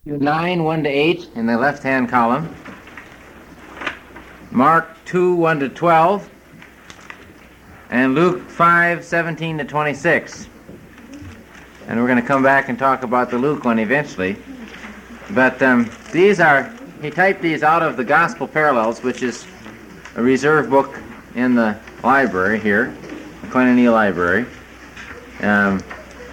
9, 1 to 8 in the left-hand column. Mark 2, 1 to 12. And Luke 5, 17 to 26. And we're going to come back and talk about the Luke one eventually. But he typed these out of the Gospel Parallels, which is a reserve book in the library here, the Koinonia Library. And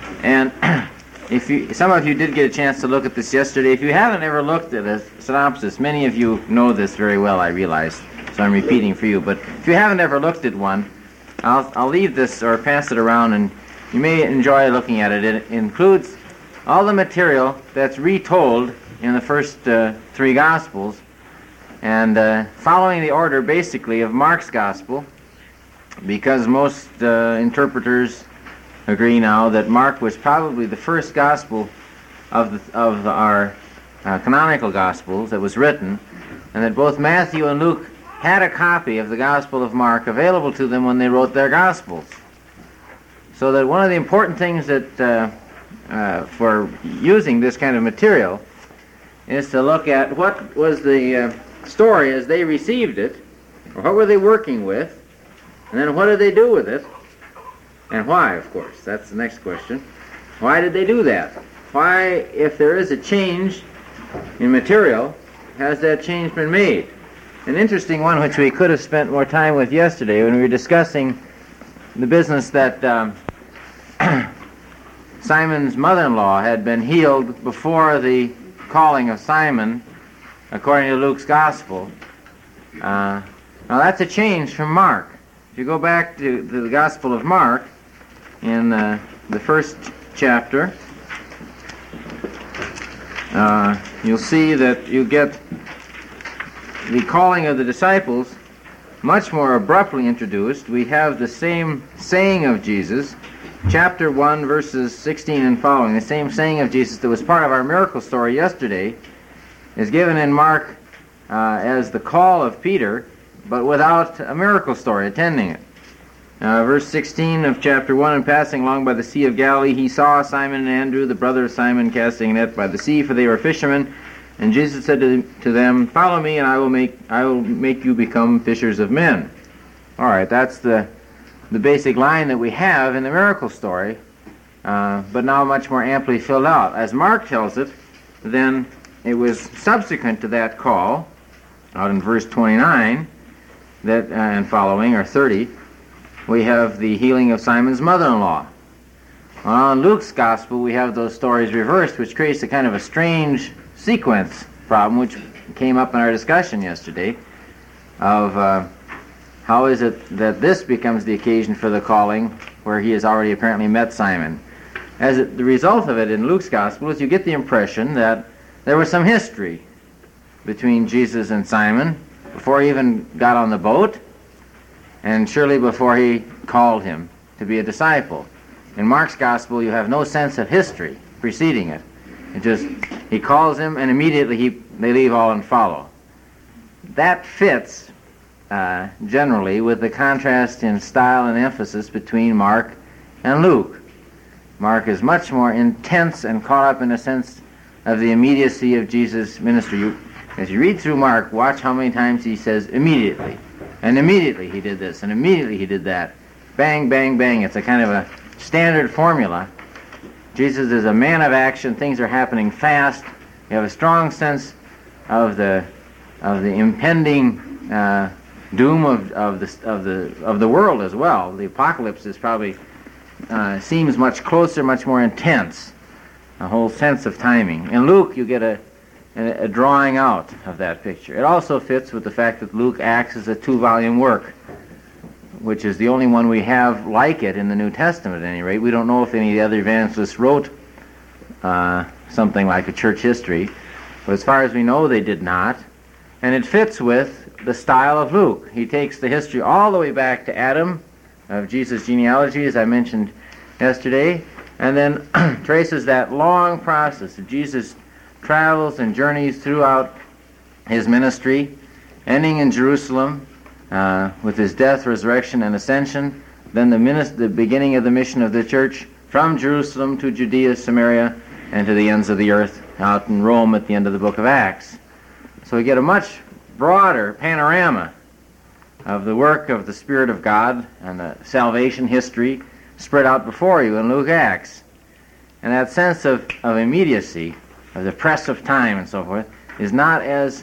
some of you did get a chance to look at this yesterday. If you haven't ever looked at a synopsis, many of you know this very well, I realize, so I'm repeating for you. But if you haven't ever looked at one, I'll leave this or pass it around, and you may enjoy looking at it. It includes all the material that's retold in the first three Gospels, and following the order, basically, of Mark's Gospel, because most interpreters agree now that Mark was probably the first Gospel of our canonical Gospels that was written, and that both Matthew and Luke had a copy of the Gospel of Mark available to them when they wrote their Gospels. So that one of the important things that for using this kind of material is to look at what was the story as they received it, or what were they working with, and then what did they do with it, and why, of course. That's the next question. Why did they do that? Why, if there is a change in material, has that change been made? An interesting one which we could have spent more time with yesterday when we were discussing the business that Simon's mother-in-law had been healed before the calling of Simon, according to Luke's Gospel. Now that's a change from Mark. If you go back to the Gospel of Mark, in the first chapter, you'll see that you get the calling of the disciples much more abruptly introduced. We have the same saying of Jesus, chapter 1, verses 16 and following. The same saying of Jesus that was part of our miracle story yesterday is given in Mark as the call of Peter, but without a miracle story attending it. Verse 16 of chapter 1, and passing along by the Sea of Galilee, he saw Simon and Andrew, the brother of Simon, casting a net by the sea, for they were fishermen. And Jesus said to them, "Follow me, and I will make you become fishers of men." All right, that's the basic line that we have in the miracle story, but now much more amply filled out. As Mark tells it, then it was subsequent to that call, out in verse 29 that and following, or 30, we have the healing of Simon's mother-in-law. On Luke's Gospel, we have those stories reversed, which creates a kind of a strange sequence problem, which came up in our discussion yesterday, of how is it that this becomes the occasion for the calling, where he has already apparently met Simon. The result of it in Luke's Gospel is you get the impression that there was some history between Jesus and Simon before he even got on the boat, and surely before he called him to be a disciple. In Mark's Gospel, you have no sense of history preceding it. He calls him, and immediately they leave all and follow. That fits generally with the contrast in style and emphasis between Mark and Luke. Mark is much more intense and caught up in a sense of the immediacy of Jesus' ministry. As you read through Mark, watch how many times he says immediately. And immediately he did this, and immediately he did that. Bang, bang, bang. It's a kind of a standard formula. Jesus is a man of action. Things are happening fast. You have a strong sense of the impending doom of the world as well. The apocalypse is probably seems much closer, much more intense. A whole sense of timing. In Luke, you get a drawing out of that picture. It also fits with the fact that Luke acts as a 2-volume work, which is the only one we have like it in the New Testament at any rate. We don't know if any of the other evangelists wrote something like a church history, but as far as we know, they did not. And it fits with the style of Luke. He takes the history all the way back to Adam, of Jesus' genealogy, as I mentioned yesterday, and then traces that long process of Jesus' travels and journeys throughout his ministry, ending in Jerusalem with his death, resurrection, and ascension, then the beginning of the mission of the church from Jerusalem to Judea, Samaria, and to the ends of the earth, out in Rome at the end of the book of Acts. So we get a much broader panorama of the work of the Spirit of God and the salvation history spread out before you in Luke, Acts. And that sense of immediacy, of the press of time and so forth, is not as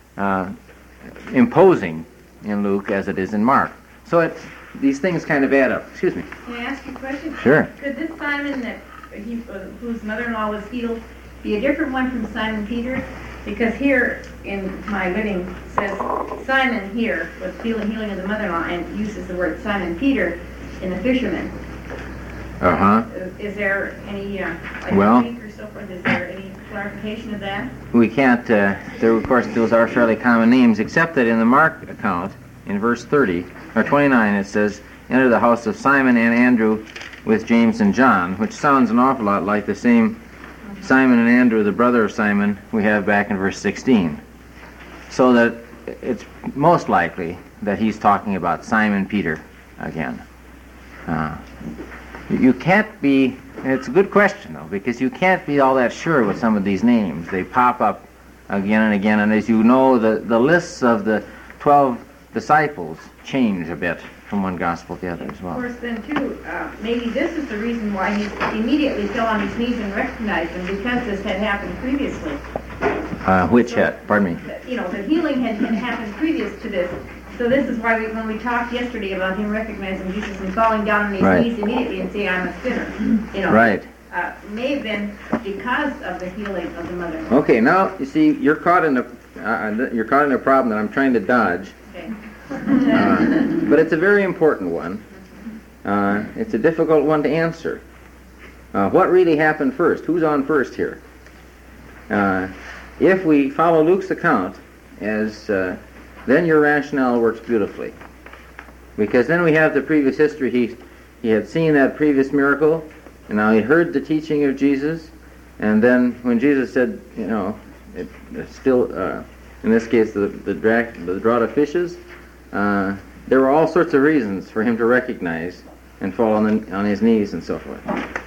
imposing in Luke as it is in Mark. So these things kind of add up. Excuse me. Can I ask you a question? Sure. Could this Simon whose mother-in-law was healed be a different one from Simon Peter? Because here in my reading says Simon here was healing of the mother-in-law and uses the word Simon Peter in the fisherman. Uh-huh. Is there any, well, week or so forth, is there any clarification of that? We can't, of course, those are fairly common names, except that in the Mark account, in verse 30, or 29, it says, enter the house of Simon and Andrew with James and John, which sounds an awful lot like the same Simon and Andrew, the brother of Simon, we have back in verse 16. So that it's most likely that he's talking about Simon Peter again. You can't be, it's a good question though, because you can't be all that sure with some of these names. They pop up again and again, and as you know, the lists of the 12 disciples change a bit from one gospel to the other as well. Of course, then too, maybe this is the reason why he immediately fell on his knees and recognized him, because this had happened previously. Which had? Pardon me? You know, the healing had happened previous to this. So this is why when we talked yesterday about him recognizing Jesus and falling down on his knees immediately and saying, I'm a sinner. You know, right. May have been because of the healing of the mother. Okay, now you see you're caught in a problem that I'm trying to dodge. Okay. But it's a very important one. It's a difficult one to answer. What really happened first? Who's on first here? If we follow Luke's account, then your rationale works beautifully. Because then we have the previous history. He had seen that previous miracle, and now he heard the teaching of Jesus, and then when Jesus said, you know, it's still, in this case, the draught of fishes, there were all sorts of reasons for him to recognize and fall on his knees and so forth.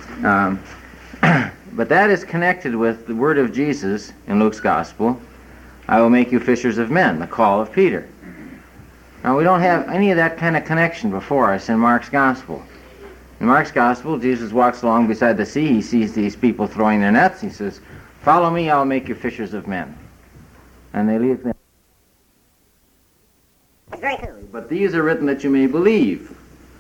But that is connected with the word of Jesus in Luke's gospel, I will make you fishers of men, the call of Peter. Now we don't have any of that kind of connection before us in Mark's gospel. In Mark's gospel, Jesus walks along beside the sea, he sees these people throwing their nets, he says, follow me, I'll make you fishers of men. And they leave them. But these are written that you may believe.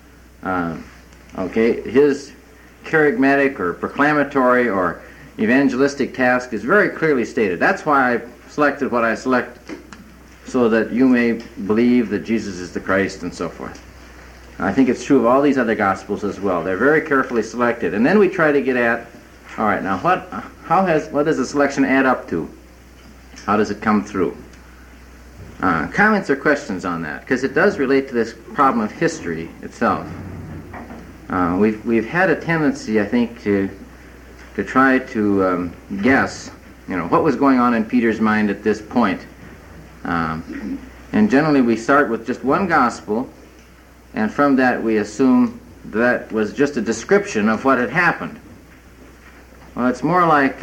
His charismatic or proclamatory or evangelistic task is very clearly stated. That's why I selected what I selected, so that you may believe that Jesus is the Christ and so forth. I think it's true of all these other Gospels as well. They're very carefully selected. And then we try to get at, all right, now what does the selection add up to? How does it come through? Comments or questions on that? Because it does relate to this problem of history itself. We've had a tendency, I think, to try to guess, you know, what was going on in Peter's mind at this point. And generally we start with just one gospel, and from that we assume that was just a description of what had happened. Well, it's more like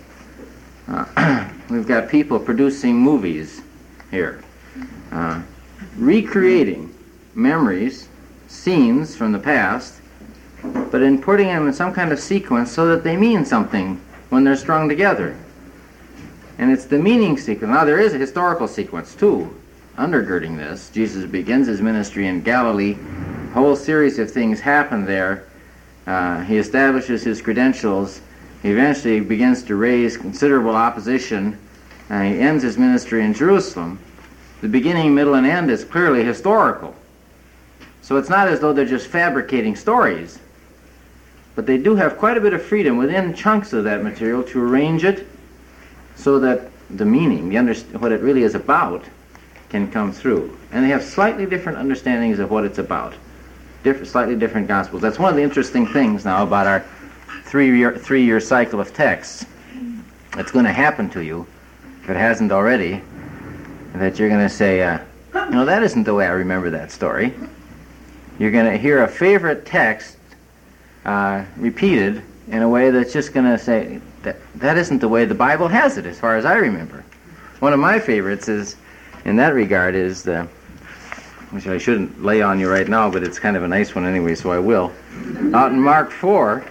we've got people producing movies here, recreating memories, scenes from the past, but in putting them in some kind of sequence so that they mean something when they're strung together. And it's the meaning sequence. Now, there is a historical sequence, too, undergirding this. Jesus begins his ministry in Galilee. A whole series of things happen there. He establishes his credentials. He eventually begins to raise considerable opposition. He ends his ministry in Jerusalem. The beginning, middle, and end is clearly historical. So it's not as though they're just fabricating stories. But they do have quite a bit of freedom within chunks of that material to arrange it so that the meaning, what it really is about, can come through. And they have slightly different understandings of what it's about. Slightly different gospels. That's one of the interesting things now about our three-year cycle of texts. It's going to happen to you, if it hasn't already, that you're going to say, no, that isn't the way I remember that story. You're going to hear a favorite text repeated in a way that's just going to say that isn't the way the Bible has it, as far as I remember. One of my favorites is, in that regard, is which I shouldn't lay on you right now, but it's kind of a nice one anyway, so I will. Out in Mark 4,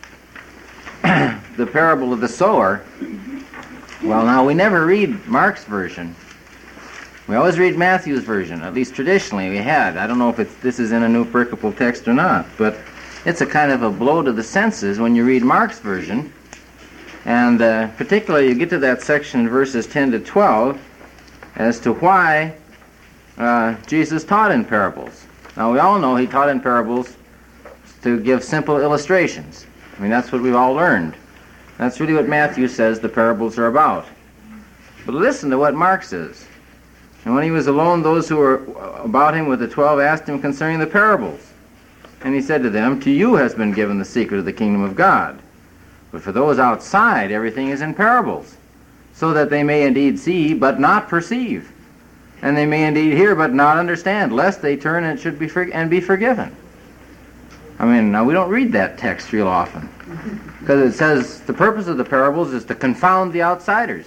the parable of the sower. Well, now, we never read Mark's version. We always read Matthew's version, at least traditionally we had. I don't know if this is in a New Pericopal text or not, but it's a kind of a blow to the senses when you read Mark's version. And particularly you get to that section in verses 10 to 12 as to why Jesus taught in parables. Now, we all know he taught in parables to give simple illustrations. I mean, that's what we've all learned. That's really what Matthew says the parables are about. But listen to what Mark says. And when he was alone, those who were about him with the 12 asked him concerning the parables. And he said to them, "To you has been given the secret of the kingdom of God. But for those outside, everything is in parables, so that they may indeed see, but not perceive. And they may indeed hear, but not understand, lest they turn and should be forgiven." I mean, now we don't read that text real often, because it says the purpose of the parables is to confound the outsiders.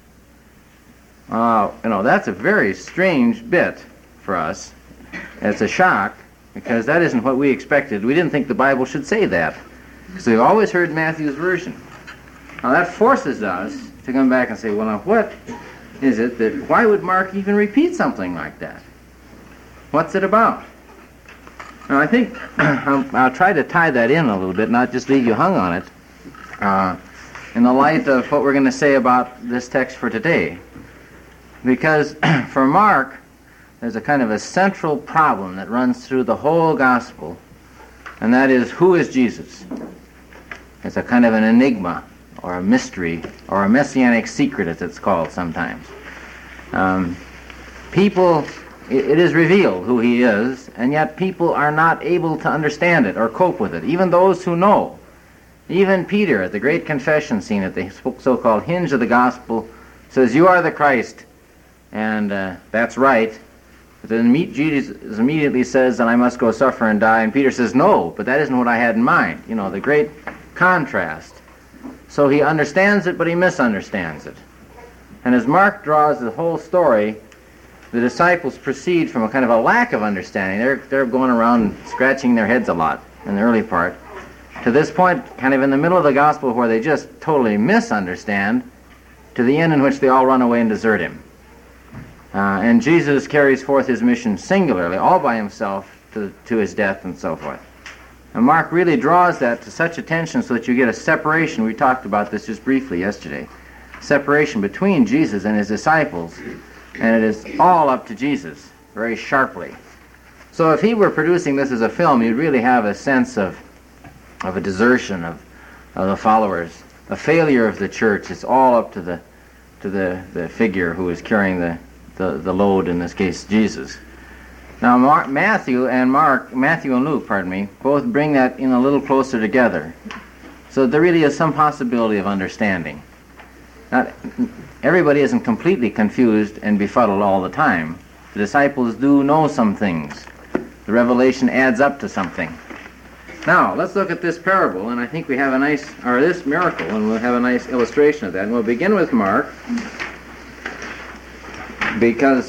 That's a very strange bit for us. It's a shock, because that isn't what we expected. We didn't think the Bible should say that, because we've always heard Matthew's version. Now that forces us to come back and say, well, now what is it why would Mark even repeat something like that? What's it about? Now I think I'll try to tie that in a little bit, not just leave you hung on it, in the light of what we're going to say about this text for today. Because for Mark, there's a kind of a central problem that runs through the whole gospel, and that is, who is Jesus? It's a kind of an enigma, or a mystery, or a messianic secret, as it's called sometimes. It is revealed who he is, and yet people are not able to understand it or cope with it, even those who know. Even Peter, at the great confession scene at the so-called hinge of the gospel, says, "You are the Christ," and that's right. But then Jesus immediately says, "And I must go suffer and die," and Peter says, "No, but that isn't what I had in mind." You know, the great contrast. So he understands it, but he misunderstands it. And as Mark draws the whole story, the disciples proceed from a kind of a lack of understanding. They're going around scratching their heads a lot in the early part, to this point, kind of in the middle of the gospel, where they just totally misunderstand, to the end in which they all run away and desert him. And Jesus carries forth his mission singularly, all by himself, to his death and so forth. And Mark really draws that to such attention so that you get a separation. We talked about this just briefly yesterday. Separation between Jesus and his disciples. And it is all up to Jesus, very sharply. So if he were producing this as a film, you'd really have a sense of a desertion of the followers, a failure of the church. It's all up to the figure who is carrying the load, in this case Jesus. Now Matthew and Luke, both bring that in a little closer together. So there really is some possibility of understanding. Not everybody isn't completely confused and befuddled all the time. The disciples do know some things. The revelation adds up to something. Now, let's look at this parable, and I think we have this miracle, and we'll have a nice illustration of that. And we'll begin with Mark, because,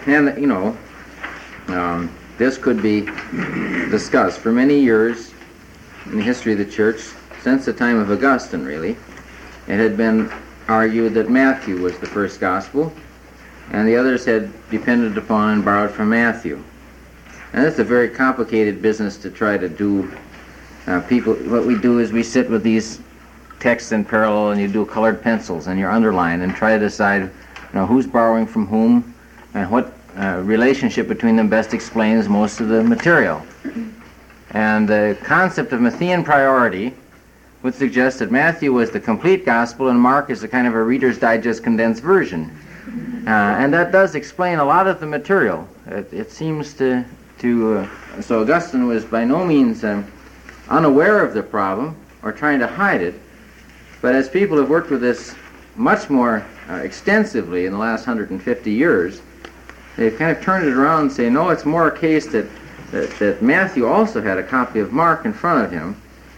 this could be discussed for many years in the history of the church, since the time of Augustine, really. It had been argued that Matthew was the first gospel, and the others had depended upon and borrowed from Matthew. And it's a very complicated business to try to do. What we do is we sit with these texts in parallel, and you do colored pencils and you underline and try to decide, who's borrowing from whom and what relationship between them best explains most of the material. And the concept of Matthean priority would suggest that Matthew was the complete gospel and Mark is a kind of a Reader's Digest condensed version. And that does explain a lot of the material. It seems so Augustine was by no means unaware of the problem or trying to hide it, but as people have worked with this much more extensively in the last 150 years, they've kind of turned it around and say, no, it's more a case that Matthew also had a copy of Mark in front of him,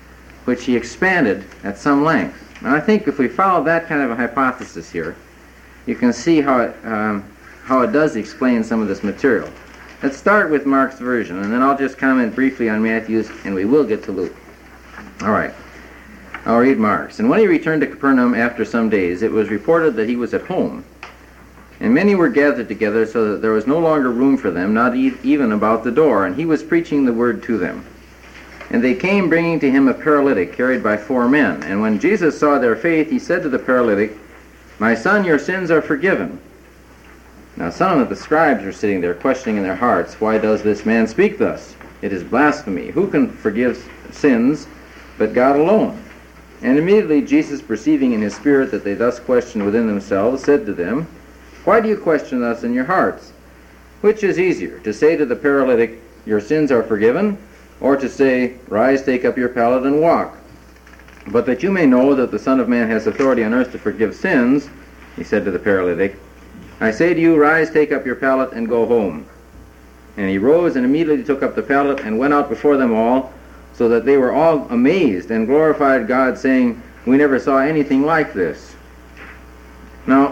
which he expanded at some length. And I think if we follow that kind of a hypothesis here, you can see how it does explain some of this material. Let's start with Mark's version, and then I'll just comment briefly on Matthew's, and we will get to Luke. All right. I'll read Mark's. And when he returned to Capernaum after some days, it was reported that he was at home. And many were gathered together so that there was no longer room for them, not even about the door, and he was preaching the word to them. And they came bringing to him a paralytic carried by 4 men. And when Jesus saw their faith, he said to the paralytic, "My son, your sins are forgiven." Now some of the scribes were sitting there questioning in their hearts, "Why does this man speak thus? It is blasphemy. Who can forgive sins but God alone?" And immediately Jesus, perceiving in his spirit that they thus questioned within themselves, said to them, "Why do you question thus in your hearts? Which is easier, to say to the paralytic, 'Your sins are forgiven,' or to say, 'Rise, take up your pallet and walk'? But that you may know that the Son of Man has authority on earth to forgive sins," he said to the paralytic, "I say to you, rise, take up your pallet, and go home." And he rose and immediately took up the pallet and went out before them all, so that they were all amazed and glorified God, saying, "We never saw anything like this." Now,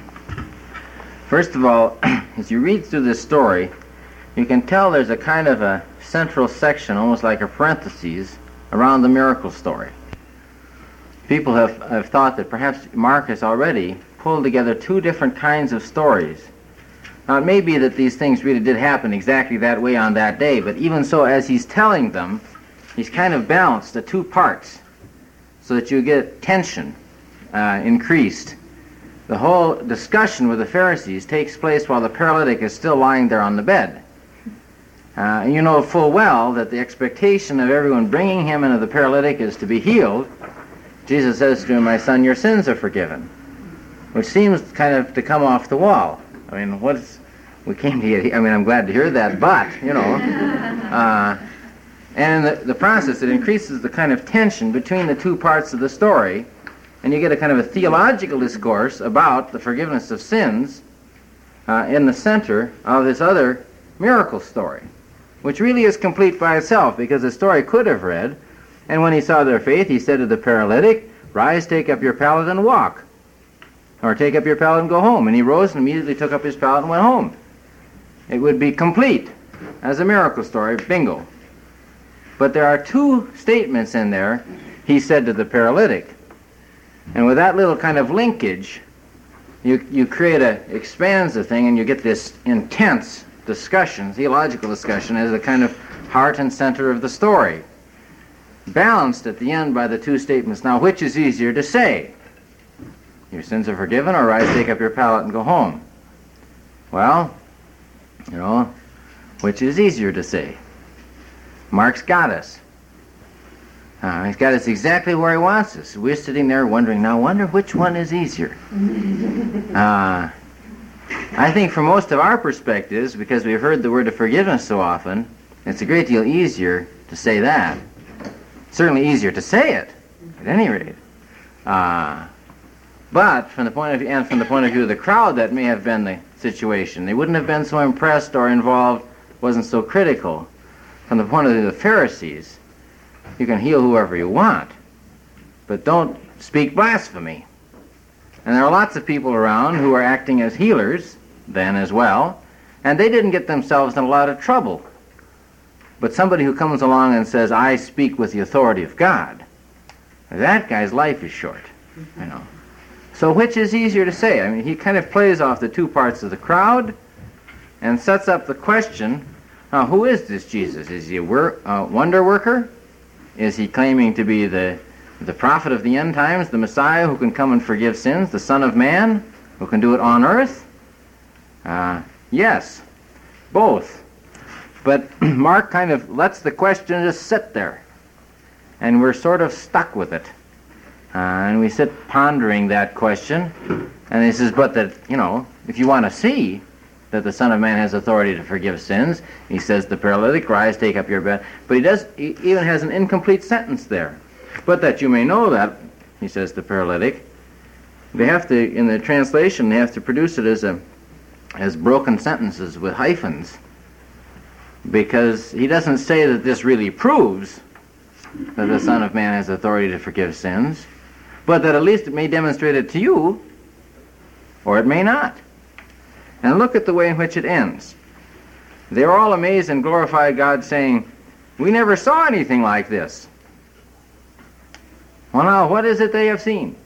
first of all, as you read through this story, you can tell there's a kind of a central section, almost like a parenthesis, around the miracle story. People have thought that perhaps Mark has already pulled together 2 different kinds of stories. Now, it may be that these things really did happen exactly that way on that day, but even so, as he's telling them, he's kind of balanced the 2 parts so that you get tension increased. The whole discussion with the Pharisees takes place while the paralytic is still lying there on the bed. And you know full well that the expectation of everyone bringing him into the paralytic is to be healed. Jesus says to him, "My son, your sins are forgiven," which seems kind of to come off the wall. I mean, we came to get, I mean, I'm glad to hear that, but, you know, and in the process, it increases the kind of tension between the 2 parts of the story, and you get a kind of a theological discourse about the forgiveness of sins in the center of this other miracle story, which really is complete by itself, because the story could have read, "And when he saw their faith, he said to the paralytic, 'Rise, take up your pallet and walk,' or 'Take up your pallet and go home.' And he rose and immediately took up his pallet and went home." It would be complete as a miracle story, bingo. But there are 2 statements in there, "He said to the paralytic." And with that little kind of linkage, you expands the thing, and you get this intense discussion, theological discussion, as a kind of heart and center of the story, balanced at the end by the 2 statements. Now, which is easier to say? "Your sins are forgiven," or "Rise, take up your pallet and go home"? Well, you know, which is easier to say? Mark's got us. He's got us exactly where he wants us. We're sitting there wondering, now wonder which one is easier. I think from most of our perspectives, because we've heard the word of forgiveness so often, it's a great deal easier to say that. Certainly easier to say it, at any rate. But from the point of view of the crowd, that may have been the situation. They wouldn't have been so impressed or involved, wasn't so critical. From the point of view of the Pharisees, you can heal whoever you want, but don't speak blasphemy. And there are lots of people around who are acting as healers then as well, and they didn't get themselves in a lot of trouble. But somebody who comes along and says, "I speak with the authority of God," that guy's life is short, you know. So which is easier to say? I mean, he kind of plays off the 2 parts of the crowd and sets up the question, now, who is this Jesus? Is he a wonder worker? Is he claiming to be the prophet of the end times, the Messiah who can come and forgive sins, the Son of Man who can do it on earth? Yes, both. But Mark kind of lets the question just sit there, and we're sort of stuck with it. And we sit pondering that question, and he says, but that, you know, if you want to see that the Son of Man has authority to forgive sins, he says to the paralytic, "Rise, take up your bed." But he even has an incomplete sentence there. "But that you may know that," he says to the paralytic. They have to, in the translation, they have to produce it as broken sentences with hyphens, because he doesn't say that this really proves that the Son of Man has authority to forgive sins, but that at least it may demonstrate it to you, or it may not. And look at the way in which it ends. They were all amazed and glorified God, saying, "We never saw anything like this." Well, now, what is it they have seen?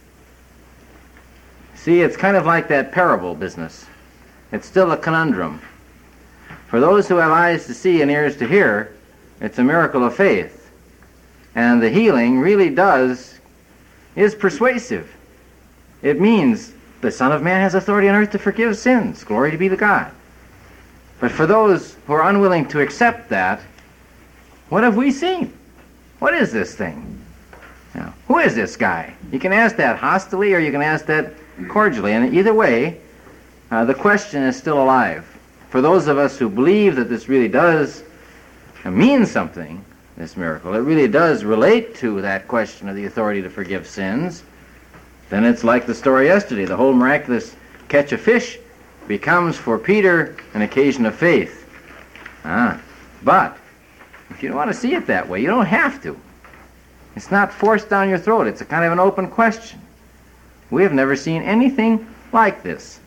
See, it's kind of like that parable business. It's still a conundrum. For those who have eyes to see and ears to hear, it's a miracle of faith. And the healing really is persuasive. It means the Son of Man has authority on earth to forgive sins. Glory be to God. But for those who are unwilling to accept that, what have we seen? What is this thing? Now, who is this guy? You can ask that hostilely or you can ask that cordially. And either way, the question is still alive. For those of us who believe that this really does mean something, this miracle, it really does relate to that question of the authority to forgive sins, then it's like the story yesterday. The whole miraculous catch of fish becomes for Peter an occasion of faith. But if you don't want to see it that way, you don't have to. It's not forced down your throat. It's a kind of an open question. We have never seen anything like this,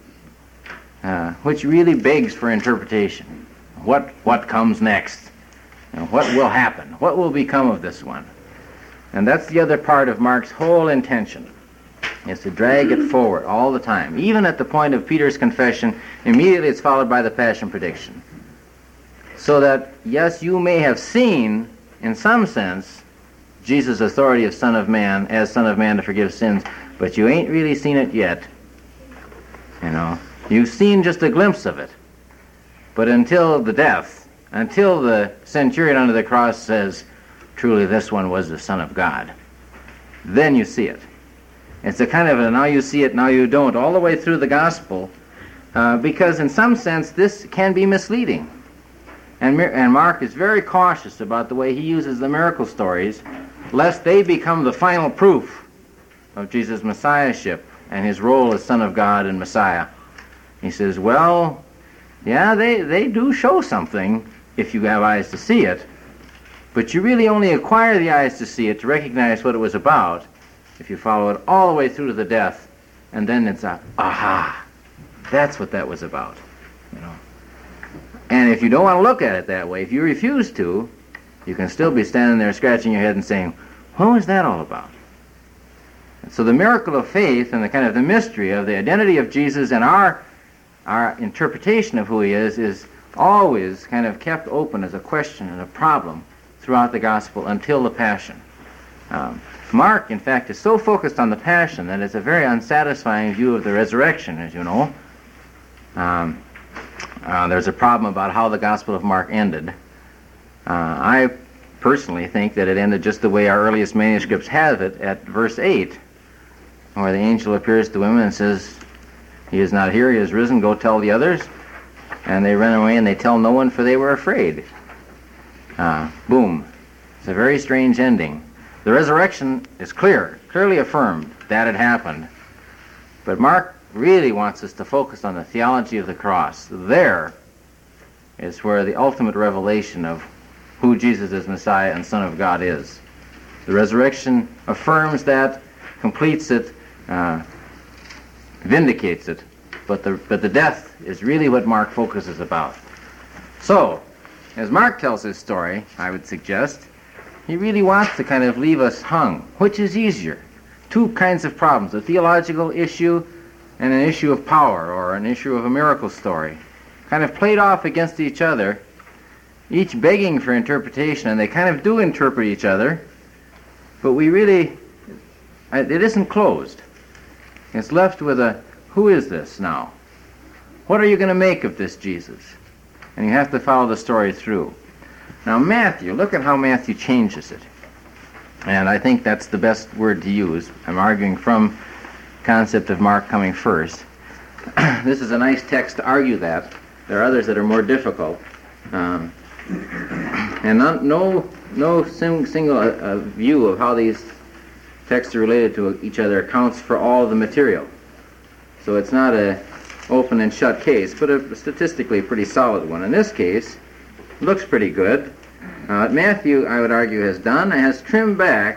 which really begs for interpretation. What comes next? What will happen? What will become of this one? And that's the other part of Mark's whole intention, is to drag it forward all the time. Even at the point of Peter's confession, immediately it's followed by the passion prediction. So that, yes, you may have seen, in some sense, Jesus' authority as Son of Man to forgive sins, but you ain't really seen it yet. You've seen just a glimpse of it. But until the death, until the centurion under the cross says, "Truly this one was the Son of God," then you see it. It's a kind of a now you see it, now you don't, all the way through the gospel, because in some sense this can be misleading. And Mark is very cautious about the way he uses the miracle stories, lest they become the final proof of Jesus' messiahship and his role as Son of God and Messiah. He says, well, yeah, they do show something if you have eyes to see it, but you really only acquire the eyes to see it, to recognize what it was about, if you follow it all the way through to the death, and then it's aha, that's what that was about. And if you don't want to look at it that way, if you refuse to, you can still be standing there scratching your head and saying, what was that all about? And so the miracle of faith and the kind of the mystery of the identity of Jesus and our interpretation of who he is always kind of kept open as a question and a problem throughout the gospel until the passion. Mark, in fact, is so focused on the passion that it's a very unsatisfying view of the resurrection, as you know. There's a problem about how the Gospel of Mark ended. I personally think that it ended just the way our earliest manuscripts have it at verse 8, where the angel appears to women and says, "He is not here, he is risen, go tell the others." And they run away and they tell no one, for they were afraid. Boom. It's a very strange ending. The resurrection is clearly affirmed that it happened. But Mark really wants us to focus on the theology of the cross. There is where the ultimate revelation of who Jesus as Messiah and Son of God is. The resurrection affirms that, completes it, vindicates it, but the death is really what Mark focuses about. So, as Mark tells his story, I would suggest, he really wants to kind of leave us hung. Which is easier? Two kinds of problems, a theological issue and an issue of power, or an issue of a miracle story, kind of played off against each other, each begging for interpretation, and they kind of do interpret each other, but it isn't closed. It's left with who is this now? What are you going to make of this Jesus? And you have to follow the story through. Now Matthew, look at how Matthew changes it. And I think that's the best word to use. I'm arguing from concept of Mark coming first. This is a nice text to argue that. There are others that are more difficult. And no single view of how these texts are related to each other accounts for all the material. So it's not a open and shut case, but a statistically pretty solid one. In this case, it looks pretty good. What Matthew, I would argue, has done, has trimmed back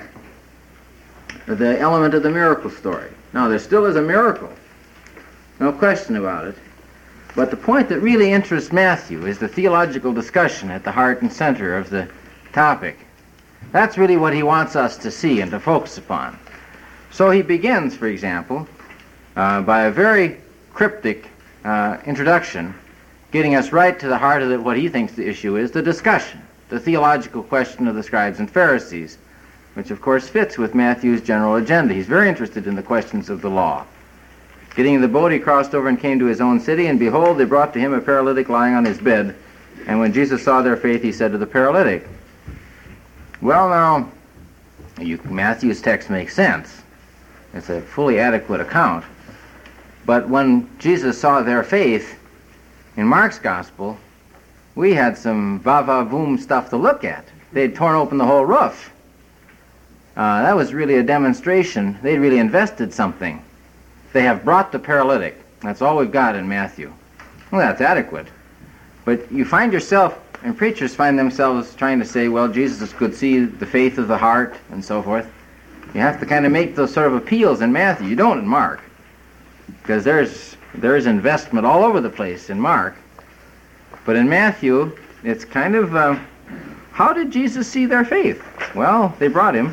the element of the miracle story. Now, there still is a miracle, no question about it, but the point that really interests Matthew is the theological discussion at the heart and center of the topic. That's really what he wants us to see and to focus upon. So he begins, for example, by a very cryptic introduction, getting us right to the heart of what he thinks the issue is, the discussion, the theological question of the scribes and Pharisees, which of course fits with Matthew's general agenda. He's very interested in the questions of the law. Getting in the boat, he crossed over and came to his own city, and behold, they brought to him a paralytic lying on his bed. And when Jesus saw their faith, he said to the paralytic, well, now, Matthew's text makes sense. It's a fully adequate account. But when Jesus saw their faith in Mark's gospel, we had some va-va-voom stuff to look at. They'd torn open the whole roof. That was really a demonstration. They really invested something. They have brought the paralytic. That's all we've got in Matthew. Well, that's adequate. But you find yourself, and preachers find themselves trying to say, well, Jesus could see the faith of the heart and so forth. You have to kind of make those sort of appeals in Matthew. You don't in Mark, because there's investment all over the place in Mark. But in Matthew, it's kind of, how did Jesus see their faith? Well, they brought him.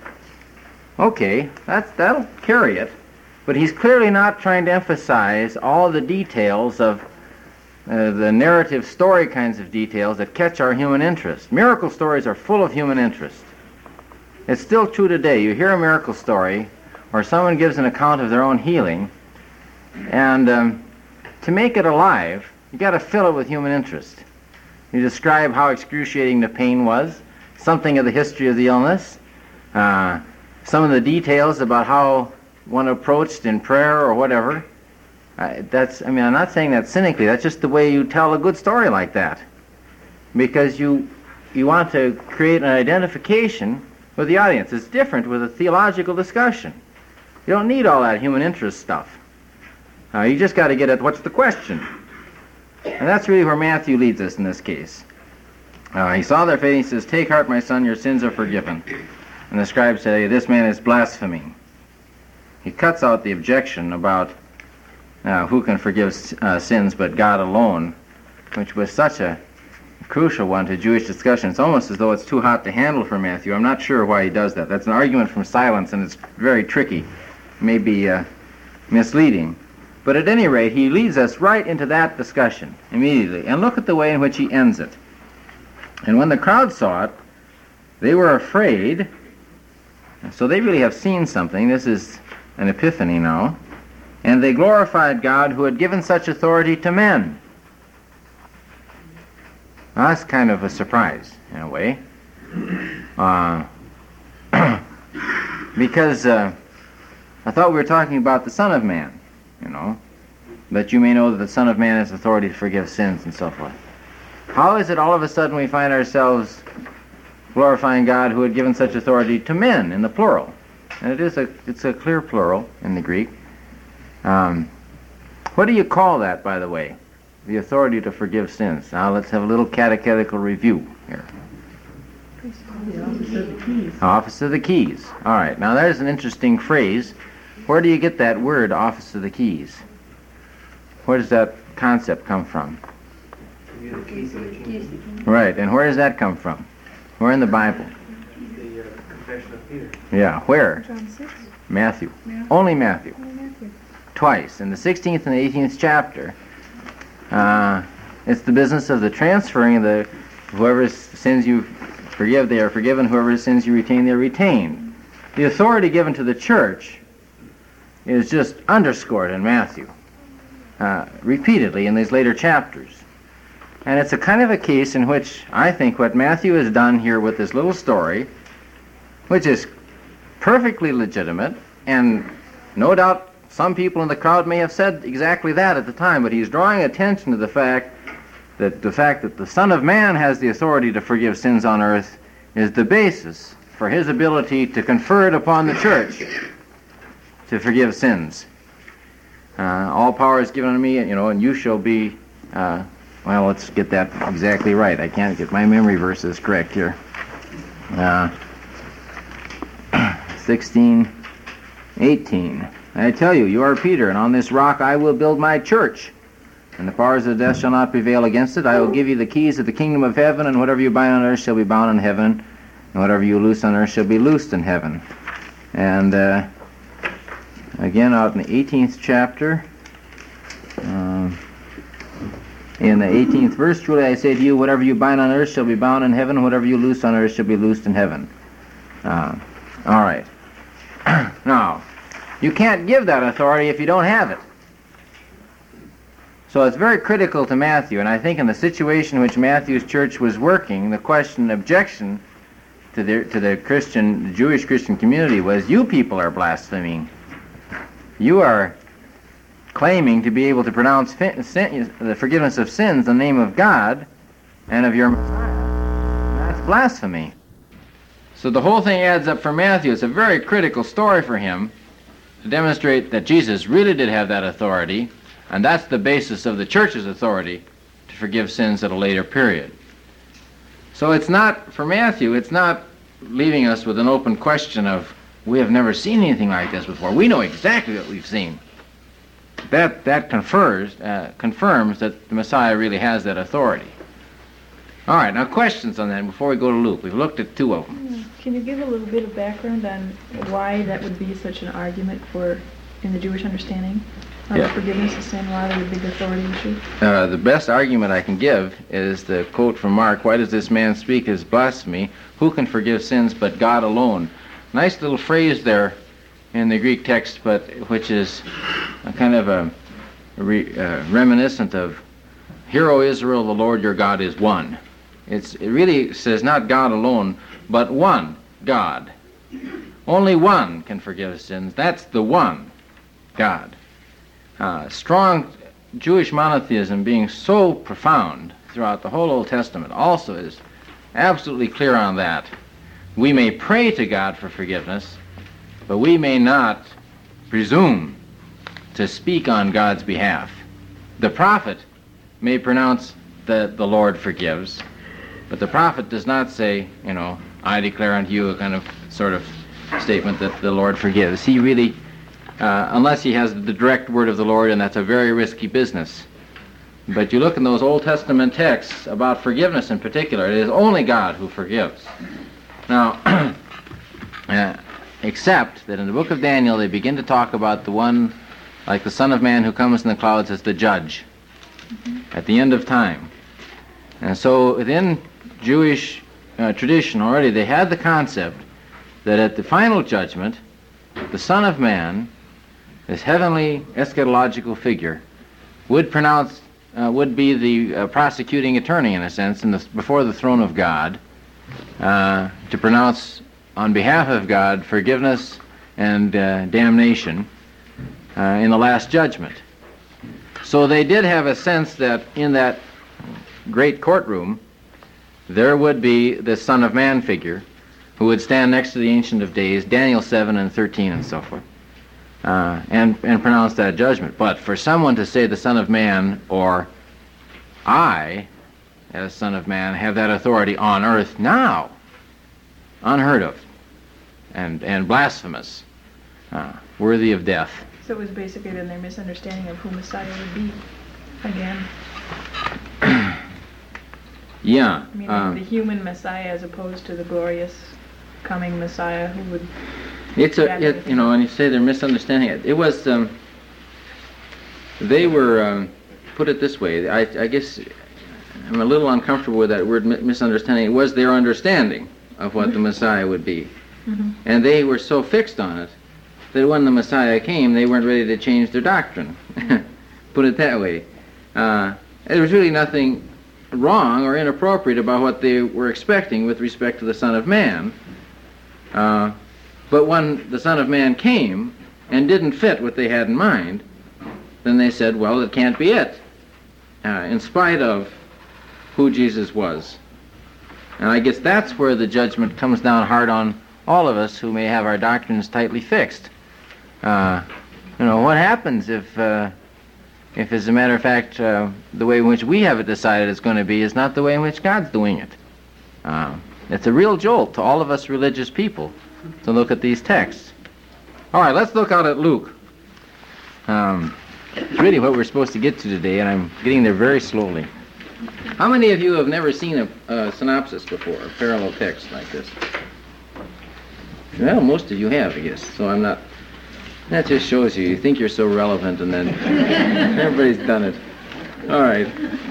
Okay, that'll carry it. But he's clearly not trying to emphasize all the details of the narrative story kinds of details that catch our human interest. Miracle stories are full of human interest. It's still true today. You hear a miracle story, or someone gives an account of their own healing, and to make it alive, you got to fill it with human interest. You describe how excruciating the pain was, something of the history of the illness, some of the details about how one approached in prayer or whatever. I'm not saying that cynically. That's just the way you tell a good story like that, because you want to create an identification with the audience. It's different with a theological discussion. You don't need all that human interest stuff. You just got to get at what's the question. And that's really where Matthew leads us in this case. He saw their faith. He says, "Take heart, my son, your sins are forgiven." And the scribes say, "This man is blaspheming." He cuts out the objection about who can forgive sins but God alone, which was such a crucial one to Jewish discussion. It's almost as though it's too hot to handle for Matthew. I'm not sure why he does that. That's an argument from silence, and it's very tricky, maybe misleading. But at any rate, he leads us right into that discussion immediately. And look at the way in which he ends it. "And when the crowd saw it, they were afraid." So they really have seen something. This is an epiphany now. "And they glorified God who had given such authority to men." Now, that's kind of a surprise, in a way. Because I thought we were talking about the Son of Man, that you may know that the Son of Man has authority to forgive sins and so forth. How is it all of a sudden we find ourselves glorifying God who had given such authority to men in the plural? And it's a clear plural in the Greek. What do you call that, by the way? The authority to forgive sins. Now let's have a little catechetical review here. Office of the keys. All right, now there's an interesting phrase. Where do you get that word, office of the keys? Where does that concept come from? Right, and where does that come from? Where in the Bible? The confession of Peter. Yeah, where? John 6. Matthew. Only Matthew. Only Matthew. Twice. In the 16th and 18th chapter, it's the business of the transferring of the whoever's sins you forgive, they are forgiven. Whoever's sins you retain, they are retained. The authority given to the church is just underscored in Matthew repeatedly in these later chapters. And it's a kind of a case in which I think what Matthew has done here with this little story, which is perfectly legitimate, and no doubt some people in the crowd may have said exactly that at the time, but he's drawing attention to the fact that the Son of Man has the authority to forgive sins on earth is the basis for his ability to confer it upon the church to forgive sins. All power is given unto me, and you shall be well, let's get that exactly right. I can't get my memory verses correct here. 16:18. I tell you, you are Peter, and on this rock I will build my church, and the powers of death shall not prevail against it. I will give you the keys of the kingdom of heaven, and whatever you bind on earth shall be bound in heaven, and whatever you loose on earth shall be loosed in heaven. And again, out in the 18th chapter, in the 18th verse, truly I say to you, whatever you bind on earth shall be bound in heaven, and whatever you loose on earth shall be loosed in heaven. All right. Now, you can't give that authority if you don't have it. So it's very critical to Matthew, and I think in the situation in which Matthew's church was working, the question, objection to the Jewish Christian community was, you people are blaspheming. You are claiming to be able to pronounce the forgiveness of sins in the name of God and of your Messiah. That's blasphemy. So the whole thing adds up for Matthew. It's a very critical story for him to demonstrate that Jesus really did have that authority, and that's the basis of the church's authority to forgive sins at a later period. So it's not, for Matthew, it's not leaving us with an open question of, we have never seen anything like this before. We know exactly what we've seen. That confirms that the Messiah really has that authority. All right, now questions on that before we go to Luke. We've looked at two of them. Can you give a little bit of background on why that would be such an argument in the Jewish understanding of forgiveness of sin, why there would be the authority issue? The best argument I can give is the quote from Mark, "Why does this man speak as blasphemy? Who can forgive sins but God alone?" Nice little phrase there in the Greek text, but which is a kind of reminiscent of, "Hear, O Israel, the Lord your God is one." It really says not God alone, but one God. Only one can forgive sins. That's the one God. Strong Jewish monotheism being so profound throughout the whole Old Testament also is absolutely clear on that. We may pray to God for forgiveness, but we may not presume to speak on God's behalf. The prophet may pronounce that the Lord forgives, but the prophet does not say, I declare unto you, a kind of sort of statement that the Lord forgives. He really, unless he has the direct word of the Lord, and that's a very risky business. But you look in those Old Testament texts about forgiveness in particular, it is only God who forgives. Now, except that in the book of Daniel they begin to talk about the one, like the Son of Man who comes in the clouds as the judge at the end of time. And so within Jewish tradition already they had the concept that at the final judgment, the Son of Man, this heavenly eschatological figure, would be the prosecuting attorney in a sense before the throne of God, to pronounce on behalf of God forgiveness and damnation in the last judgment. So they did have a sense that in that great courtroom there would be the Son of Man figure who would stand next to the Ancient of Days, Daniel 7 and 13 and so forth, and pronounce that judgment. But for someone to say the Son of Man, or I, as Son of Man, have that authority on earth now, unheard of, and blasphemous, worthy of death. So it was basically then their misunderstanding of who Messiah would be, again. Yeah. I mean, the human Messiah as opposed to the glorious coming Messiah who would... when you say they're misunderstanding it, it was, they were, put it this way, I guess I'm a little uncomfortable with that word misunderstanding. It was their understanding of what the Messiah would be. Mm-hmm. And they were so fixed on it that when the Messiah came, they weren't ready to change their doctrine. Put it that way. There was really nothing wrong or inappropriate about what they were expecting with respect to the Son of Man. But when the Son of Man came and didn't fit what they had in mind, then they said, well, it can't be it, in spite of who Jesus was. And I guess that's where the judgment comes down hard on all of us who may have our doctrines tightly fixed. What happens if if, as a matter of fact, the way in which we have it decided it's going to be is not the way in which God's doing it. It's a real jolt to all of us religious people to look at these texts. All right, let's look out at Luke. It's really what we're supposed to get to today, and I'm getting there very slowly. How many of you have never seen a synopsis before, a parallel text like this? Well, most of you have, I guess, so I'm not... That just shows you think you're so relevant, and then everybody's done it. All right.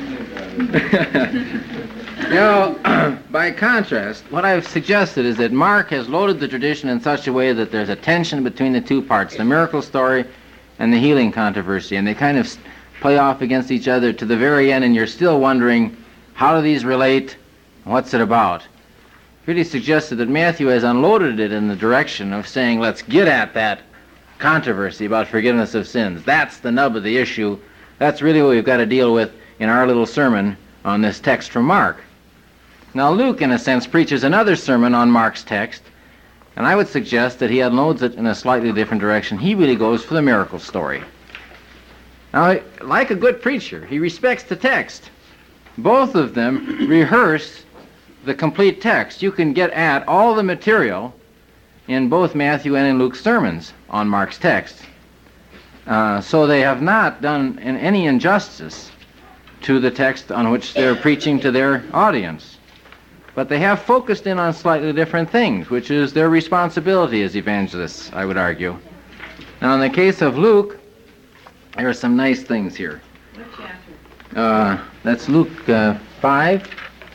Now, by contrast, what I've suggested is that Mark has loaded the tradition in such a way that there's a tension between the two parts, the miracle story and the healing controversy, and they kind of play off against each other to the very end, and you're still wondering, how do these relate? What's it about? Really suggested that Matthew has unloaded it in the direction of saying, let's get at that controversy about forgiveness of sins. That's the nub of the issue. That's really what we've got to deal with in our little sermon on this text from Mark. Now Luke, in a sense, preaches another sermon on Mark's text, and I would suggest that he unloads it in a slightly different direction. He really goes for the miracle story. Now, like a good preacher, he respects the text. Both of them rehearse the complete text. You can get at all the material in both Matthew and in Luke's sermons on Mark's text. So they have not done any injustice to the text on which they're preaching to their audience. But they have focused in on slightly different things, which is their responsibility as evangelists, I would argue. Now, in the case of Luke, there are some nice things here. What chapter? That's Luke 5,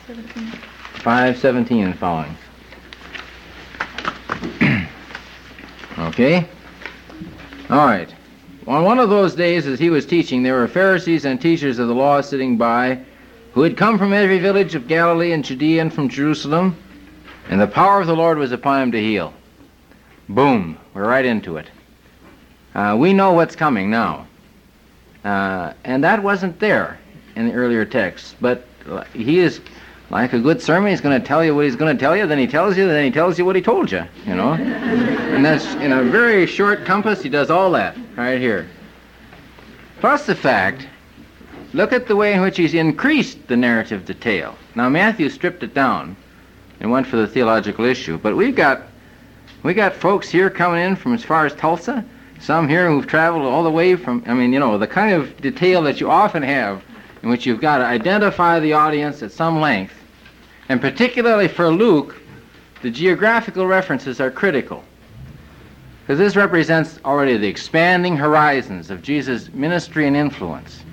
5:17 and following. Okay? All right. On one of those days, as he was teaching, there were Pharisees and teachers of the law sitting by, who had come from every village of Galilee and Judea and from Jerusalem, and the power of the Lord was upon him to heal. Boom. We're right into it. We know what's coming now. And that wasn't there in the earlier text. But he is, like a good sermon, he's going to tell you what he's going to tell you, then he tells you, then he tells you what he told you, you know. And that's, in a very short compass, he does all that right here. Plus the fact, look at the way in which he's increased the narrative detail. Now, Matthew stripped it down and went for the theological issue, but we got folks here coming in from as far as Tulsa, some here who've traveled all the way from, I mean, you know, the kind of detail that you often have in which you've got to identify the audience at some length. And particularly for Luke, the geographical references are critical, because this represents already the expanding horizons of Jesus' ministry and influence.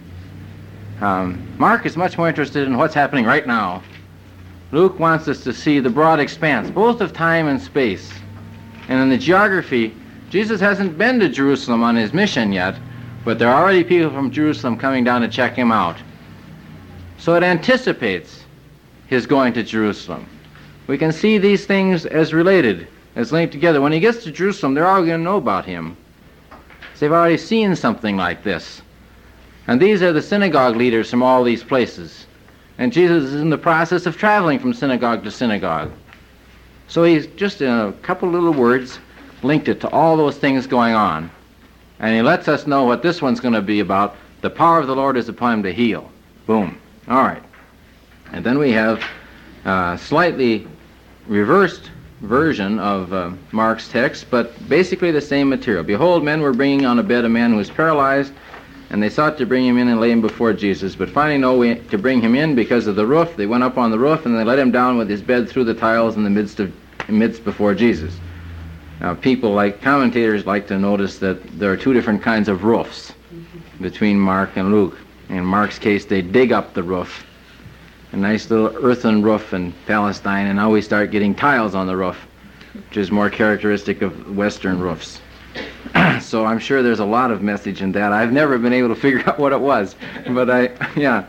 Mark is much more interested in what's happening right now. Luke wants us to see the broad expanse, both of time and space. And in the geography, Jesus hasn't been to Jerusalem on his mission yet, but there are already people from Jerusalem coming down to check him out. So it anticipates his going to Jerusalem. We can see these things as related, as linked together. When he gets to Jerusalem, they're all going to know about him. So they've already seen something like this. And these are the synagogue leaders from all these places. And Jesus is in the process of traveling from synagogue to synagogue. So he's just in a couple little words linked it to all those things going on. And he lets us know what this one's going to be about. The power of the Lord is upon him to heal. Boom. All right. And then we have a slightly reversed version of Mark's text, but basically the same material. Behold, men were bringing on a bed a man who was paralyzed, and they sought to bring him in and lay him before Jesus. But finding no way to bring him in because of the roof, they went up on the roof, and they let him down with his bed through the tiles in the midst before Jesus. Now, commentators like to notice that there are two different kinds of roofs between Mark and Luke. In Mark's case, they dig up the roof, a nice little earthen roof in Palestine, and now we start getting tiles on the roof, which is more characteristic of Western roofs. So I'm sure there's a lot of message in that. I've never been able to figure out what it was, but yeah.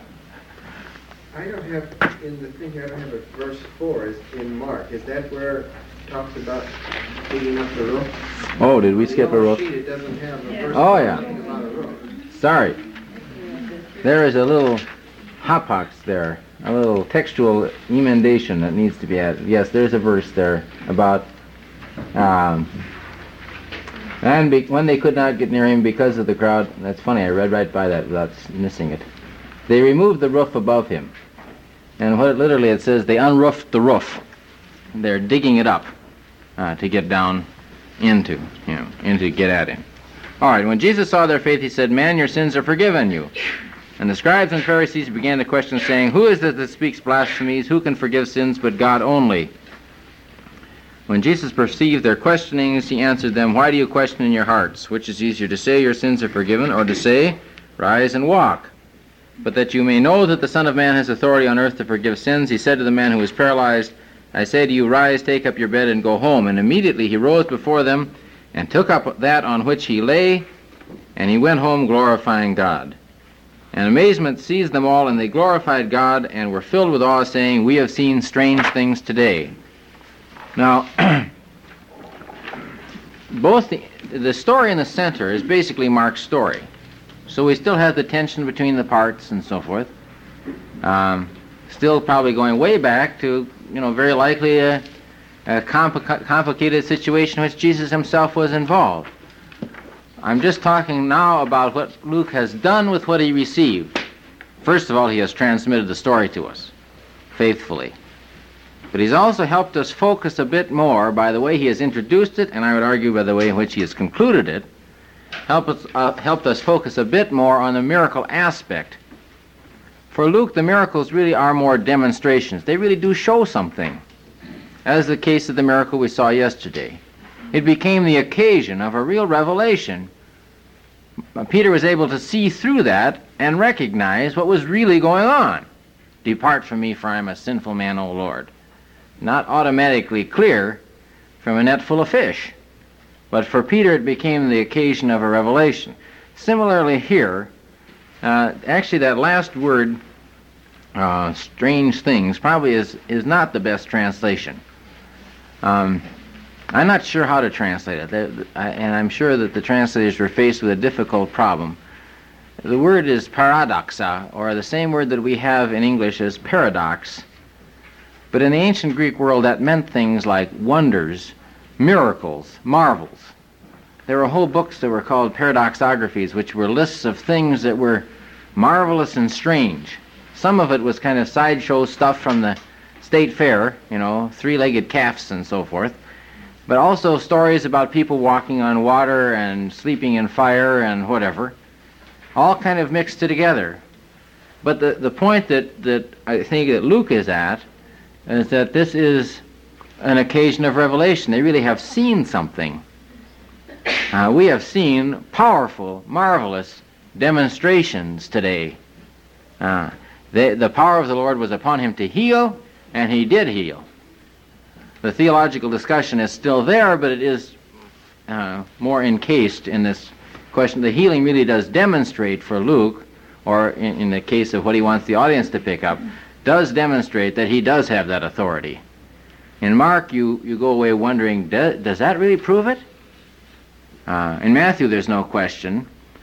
I don't have, in the thing here, I don't have a verse 4 in Mark. Is that where it talks about digging up the roof? Oh, did we skip a roof? It doesn't have a verse Oh, yeah. about a roof. Sorry. There is a little hapax there, a little textual emendation that needs to be added. Yes, there's a verse there about And when they could not get near him because of the crowd, that's funny, I read right by that without missing it. They removed the roof above him. And literally it says they unroofed the roof. They're digging it up to get down into him, to get at him. All right, when Jesus saw their faith, he said, "Man, your sins are forgiven you." And the scribes and Pharisees began to question, saying, "Who is it that speaks blasphemies? Who can forgive sins but God only?" When Jesus perceived their questionings, he answered them, "Why do you question in your hearts? Which is easier, to say your sins are forgiven, or to say, rise and walk? But that you may know that the Son of Man has authority on earth to forgive sins," he said to the man who was paralyzed, "I say to you, rise, take up your bed, and go home." And immediately he rose before them and took up that on which he lay, and he went home glorifying God. And amazement seized them all, and they glorified God and were filled with awe, saying, "We have seen strange things today." Now, both the story in the center is basically Mark's story. So we still have the tension between the parts and so forth. Still probably going way back to, very likely a complicated situation in which Jesus himself was involved. I'm just talking now about what Luke has done with what he received. First of all, he has transmitted the story to us faithfully. But he's also helped us focus a bit more by the way he has introduced it, and I would argue by the way in which he has concluded it, helped us focus a bit more on the miracle aspect. For Luke, the miracles really are more demonstrations. They really do show something, as the case of the miracle we saw yesterday. It became the occasion of a real revelation. Peter was able to see through that and recognize what was really going on. "Depart from me, for I am a sinful man, O Lord." Not automatically clear from a net full of fish. But for Peter it became the occasion of a revelation. Similarly here, actually that last word, strange things, probably is not the best translation. I'm not sure how to translate it, and I'm sure that the translators were faced with a difficult problem. The word is paradoxa, or the same word that we have in English as paradox. But in the ancient Greek world, that meant things like wonders, miracles, marvels. There were whole books that were called paradoxographies, which were lists of things that were marvelous and strange. Some of it was kind of sideshow stuff from the state fair, three-legged calves and so forth. But also stories about people walking on water and sleeping in fire and whatever. All kind of mixed together. But the point that I think that Luke is at is that this is an occasion of revelation. They really have seen something. We have seen powerful, marvelous demonstrations today. The power of the Lord was upon him to heal, and he did heal. The theological discussion is still there, but it is more encased in this question. The healing really does demonstrate for Luke, or in the case of what he wants the audience to pick up, does demonstrate that he does have that authority. In Mark, you go away wondering, does that really prove it? In Matthew, there's no question,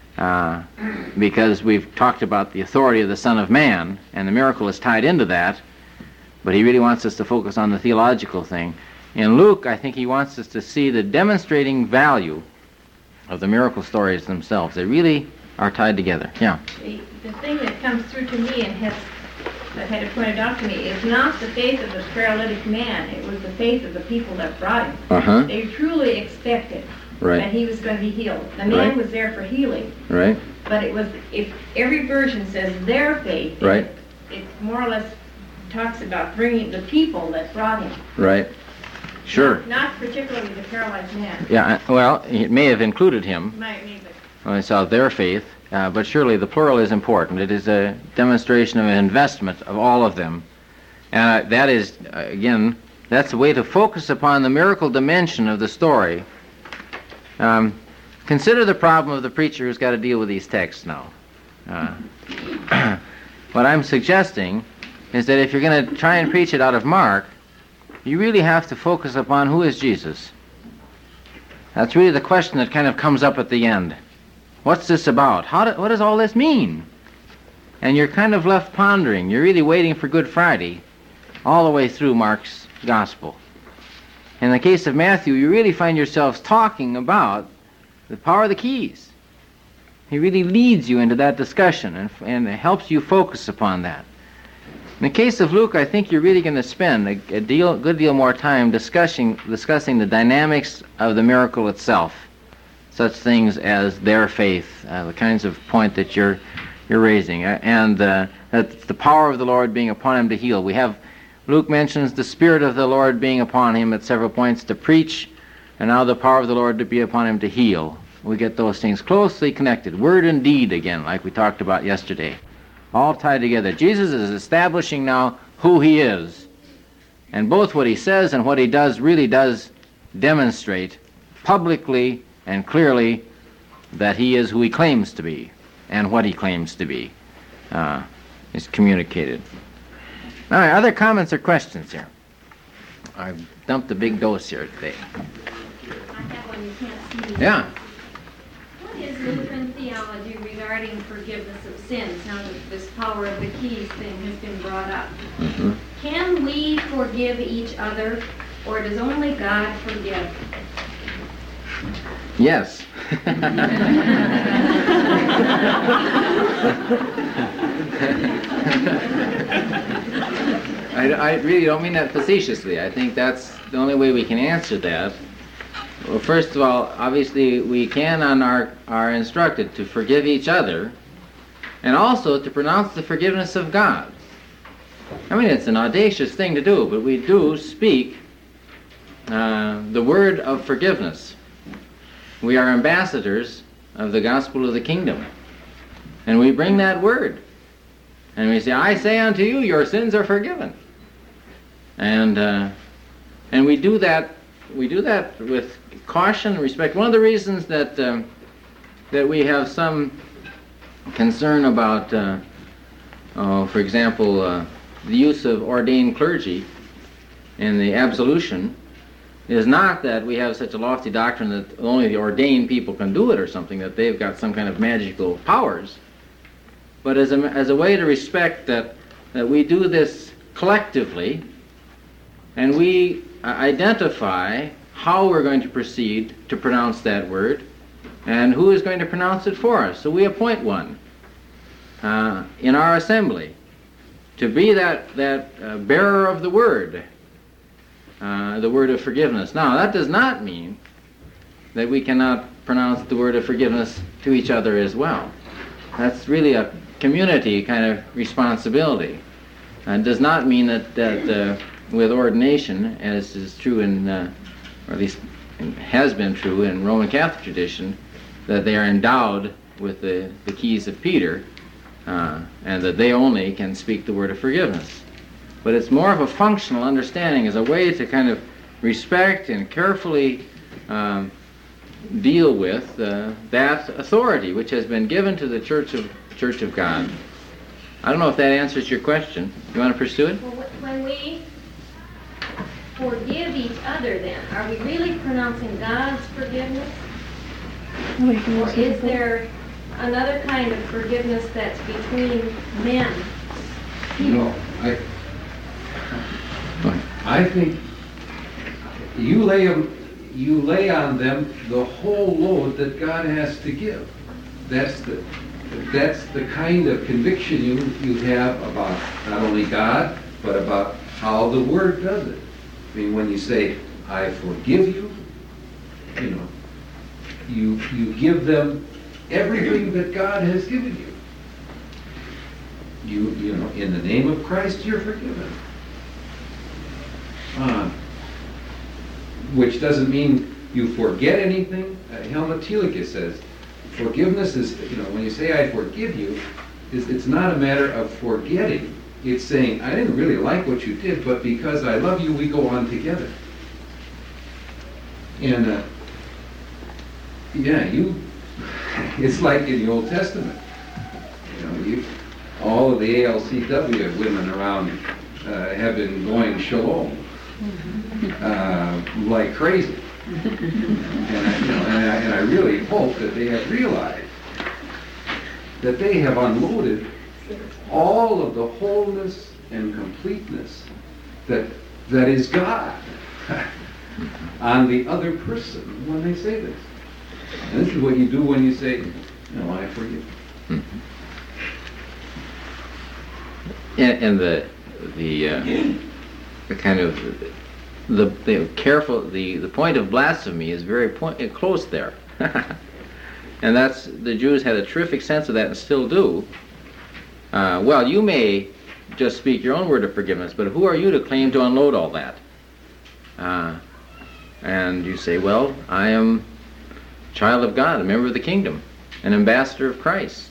because we've talked about the authority of the Son of Man, and the miracle is tied into that, but he really wants us to focus on the theological thing. In Luke, I think he wants us to see the demonstrating value of the miracle stories themselves. They really are tied together. Yeah. The thing that comes through to me and has had it pointed out to me is not the faith of the paralytic man. It was the faith of the people that brought him. Uh-huh. They truly expected Right. that he was going to be healed. The man Right. was there for healing. Right. But it was, if every version says their faith, Right. it more or less talks about bringing the people that brought him. Right. Sure. Not particularly the paralyzed man. Yeah, well, it may have included him Might be, but when I saw their faith, but surely the plural is important. It is a demonstration of an investment of all of them. And that is, again, that's a way to focus upon the miracle dimension of the story. Consider the problem of the preacher who's got to deal with these texts now. What I'm suggesting is that if you're going to try and preach it out of Mark, you really have to focus upon who is Jesus. That's really the question that kind of comes up at the end. What's this about? What does all this mean? And you're kind of left pondering. You're really waiting for Good Friday all the way through Mark's gospel. In the case of Matthew, you really find yourselves talking about The power of the keys. He really leads you into that discussion and helps you focus upon that. In the case of Luke, I think you're really going to spend a good deal more time discussing the dynamics of the miracle itself, such things as their faith, the kinds of point that you're raising, and the power of the Lord being upon him to heal. Luke mentions the Spirit of the Lord being upon him at several points to preach, and now the power of the Lord to be upon him to heal. We get those things closely connected. Word and deed, again, like we talked about yesterday. All tied together. Jesus is establishing now who he is. And both what he says and what he does really does demonstrate publicly and clearly that he is who he claims to be and what he claims to be is communicated. All right, other comments or questions here? I've dumped a big dose here today. I have one you can't see. Yeah. What is Lutheran theology regarding forgiveness of sins? Now that this power of the keys thing has been brought up. Mm-hmm. Can we forgive each other, or does only God forgive? Yes. I really don't mean that facetiously. I think that's the only way we can answer that. Well, first of all, obviously we can and are instructed to forgive each other and also to pronounce the forgiveness of God. I mean, it's an audacious thing to do, but we do speak the word of forgiveness. We are ambassadors of the gospel of the kingdom. And we bring that word. And we say, I say unto you, your sins are forgiven. And we do that with caution and respect. One of the reasons that we have some concern about, for example, the use of ordained clergy in the absolution is not that we have such a lofty doctrine that only the ordained people can do it or something, that they've got some kind of magical powers, but as a way to respect that we do this collectively, and we identify how we're going to proceed to pronounce that word, and who is going to pronounce it for us. So we appoint one in our assembly to be that bearer of the word of forgiveness. Now, that does not mean that we cannot pronounce the word of forgiveness to each other as well. That's really a community kind of responsibility. It does not mean that with ordination, as is true in, or at least has been true in Roman Catholic tradition, that they are endowed with the keys of Peter, and that they only can speak the word of forgiveness. But it's more of a functional understanding as a way to kind of respect and carefully deal with that authority which has been given to the Church of God. I don't know if that answers your question. You want to pursue it? Well, when we forgive each other, then, are we really pronouncing God's forgiveness? Or is there another kind of forgiveness that's between men? No, I think you lay on them the whole load that God has to give. That's the kind of conviction you have about not only God, but about how the Word does it. I mean, when you say, I forgive you, you give them everything that God has given you. You know, in the name of Christ, you're forgiven. Which doesn't mean you forget anything. Helmut Thielicke says, forgiveness is, when you say I forgive you, it's not a matter of forgetting. It's saying, I didn't really like what you did, but because I love you, we go on together. And, it's like in the Old Testament. All of the ALCW women around have been going shalom like crazy. And I really hope that they have realized that they have unloaded all of the wholeness and completeness that is God on the other person when they say this. And this is what you do when you say, no, I forgive. Mm-hmm. And the kind of the careful the point of blasphemy is very close there, and that's the Jews had a terrific sense of that and still do. Well, you may just speak your own word of forgiveness, but who are you to claim to unload all that? And you say, well, I am a child of God, a member of the kingdom, an ambassador of Christ.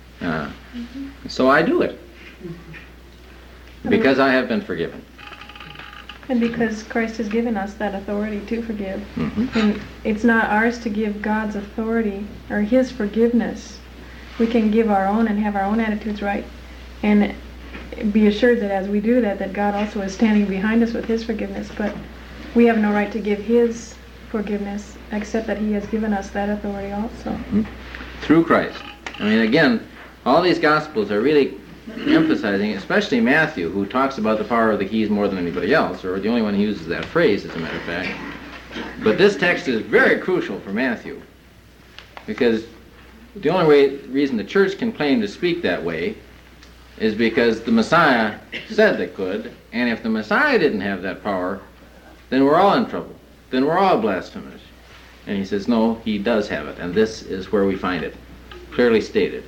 So I do it. Because I have been forgiven. And because Christ has given us that authority to forgive. Mm-hmm. And it's not ours to give God's authority or His forgiveness. We can give our own and have our own attitudes right. And be assured that as we do that, that God also is standing behind us with His forgiveness. But we have no right to give His forgiveness except that He has given us that authority also. Mm-hmm. Through Christ. I mean, again, all these Gospels are really emphasizing, especially Matthew, who talks about the power of the keys more than anybody else, or the only one who uses that phrase, as a matter of fact. But this text is very crucial for Matthew, because the only reason the church can claim to speak that way is because the Messiah said they could, and if the Messiah didn't have that power, then we're all in trouble. Then we're all blasphemers. And he says, no, He does have it, and this is where we find it, clearly stated.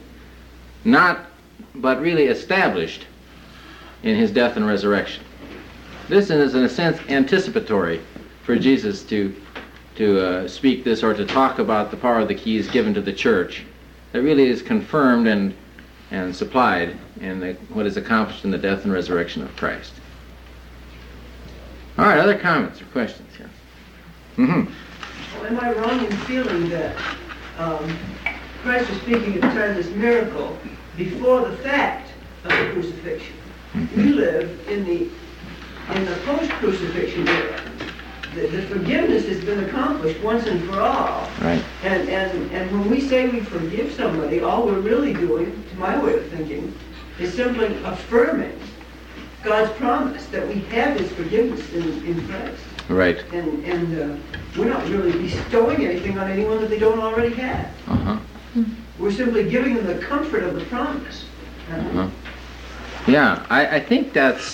But really established in His death and resurrection. This is, in a sense, anticipatory for Jesus to speak this or to talk about the power of the keys given to the church. That really is confirmed and supplied in what is accomplished in the death and resurrection of Christ. All right, other comments or questions here? Mm-hmm. Well, am I wrong in feeling that Christ was speaking at the time of this miracle before the fact of the crucifixion? We live in the post-crucifixion era. The forgiveness has been accomplished once and for all. Right. And when we say we forgive somebody, all we're really doing, to my way of thinking, is simply affirming God's promise that we have His forgiveness in Christ. Right. And we're not really bestowing anything on anyone that they don't already have. Uh-huh. We're simply giving them the comfort of the promise. Uh-huh. Yeah, I think that's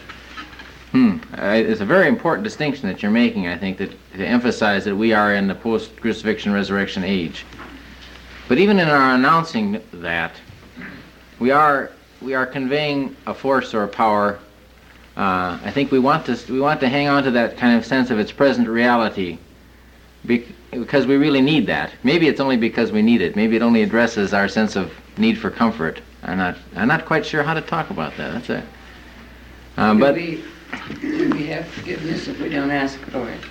it's a very important distinction that you're making, I think, that to emphasize that we are in the post-crucifixion resurrection age. But even in our announcing that, we are conveying a force or a power. I think we want to hang on to that kind of sense of its present reality, because we really need that. Maybe it's only because we need it. Maybe it only addresses our sense of need for comfort. I'm not quite sure how to talk about that. That's it. But do we have forgiveness if we don't ask for it?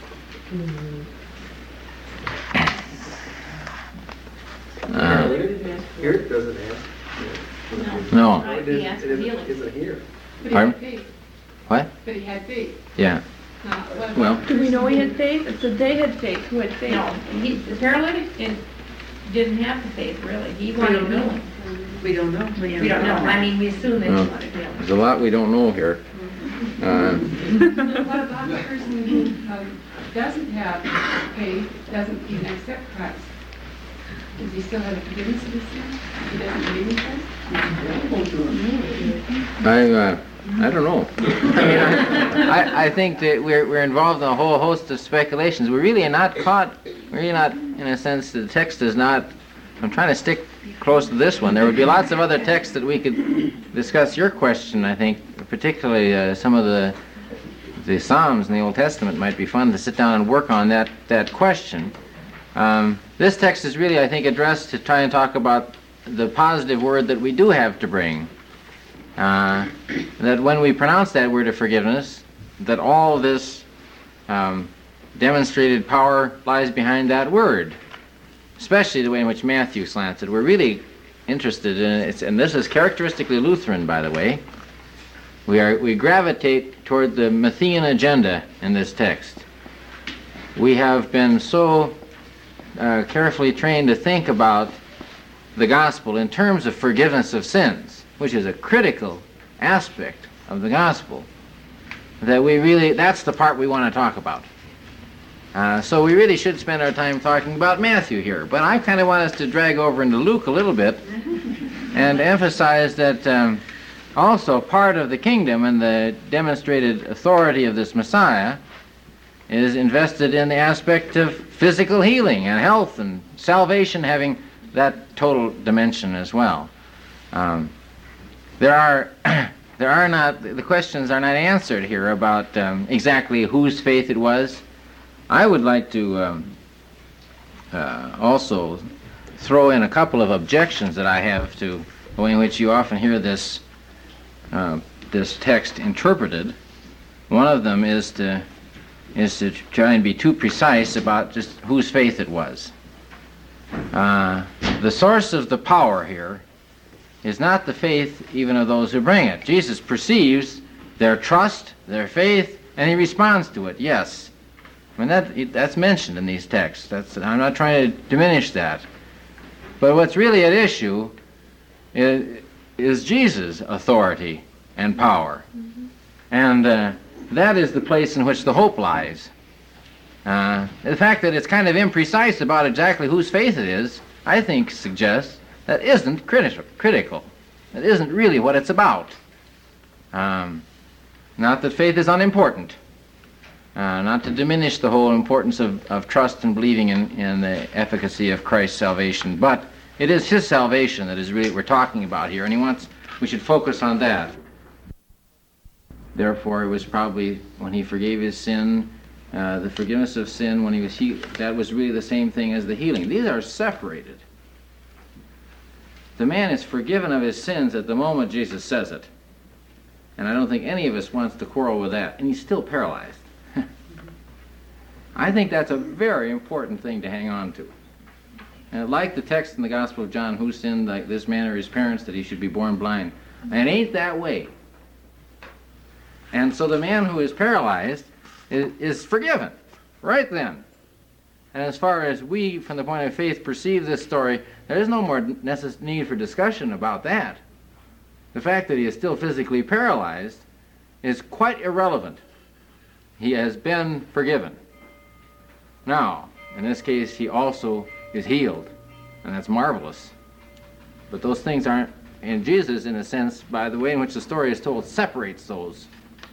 Here it doesn't ask. No. Right, he asked for healing. Isn't here. But he had faith. What? But he had faith. Yeah. What about Well, Do we know he had faith? It said they had faith. Who had faith? No, the paralytic didn't have the faith, really. He wanted healing. We don't know. We don't know. I mean, we assume that he No. wanted healing. There's a lot we don't know here. what about the person who doesn't have faith, doesn't even accept Christ? Does he still have the forgiveness of his sin? He doesn't believe in Christ? I don't know. I think that we're involved in a whole host of speculations. We're really not caught. We're really not, in a sense, the text is not. I'm trying to stick close to this one. There would be lots of other texts that we could discuss your question, I think, particularly some of the Psalms in the Old Testament might be fun to sit down and work on that question. This text is really, I think, addressed to try and talk about the positive word that we do have to bring. That when we pronounce that word of forgiveness, that all this demonstrated power lies behind that word, especially the way in which Matthew slants it. We're really interested in it, and this is characteristically Lutheran, by the way. We gravitate toward the Matthean agenda in this text. We have been so carefully trained to think about the gospel in terms of forgiveness of sins, which is a critical aspect of the gospel, that that's the part we want to talk about. So we really should spend our time talking about Matthew here. But I kind of want us to drag over into Luke a little bit and emphasize that also part of the kingdom and the demonstrated authority of this Messiah is invested in the aspect of physical healing and health and salvation, having that total dimension as well. The questions are not answered here about exactly whose faith it was. I would like to also throw in a couple of objections that I have to the way in which you often hear this text interpreted. One of them is to try and be too precise about just whose faith it was. The source of the power here is not the faith even of those who bring it. Jesus perceives their trust, their faith, and he responds to it, yes. I mean, that's mentioned in these texts. I'm not trying to diminish that. But what's really at issue is Jesus' authority and power. Mm-hmm. And that is the place in which the hope lies. The fact that it's kind of imprecise about exactly whose faith it is, I think suggests that isn't critical. That isn't really what it's about. Not that faith is unimportant. Not to diminish the whole importance of trust and believing in the efficacy of Christ's salvation, but it is his salvation that is really what we're talking about here, and we should focus on that. Therefore, it was probably when he forgave his sin, the forgiveness of sin when he was healed, that was really the same thing as the healing. These are separated. The man is forgiven of his sins at the moment Jesus says it. And I don't think any of us wants to quarrel with that. And he's still paralyzed. I think that's a very important thing to hang on to. And like the text in the Gospel of John, who sinned, like this man or his parents, that he should be born blind. And it ain't that way. And so the man who is paralyzed is forgiven right then. And as far as we, from the point of faith, perceive this story, there is no more need for discussion about that. The fact that he is still physically paralyzed is quite irrelevant. He has been forgiven. Now, in this case, he also is healed, and that's marvelous. But those things aren't, and Jesus, in a sense, by the way in which the story is told, separates those.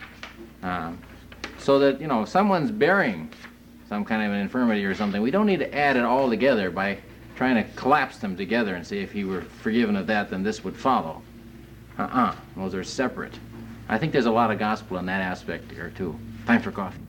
So that, if someone's bearing some kind of an infirmity or something, we don't need to add it all together by trying to collapse them together and say if he were forgiven of that, then this would follow. Those are separate. I think there's a lot of gospel in that aspect here, too. Time for coffee.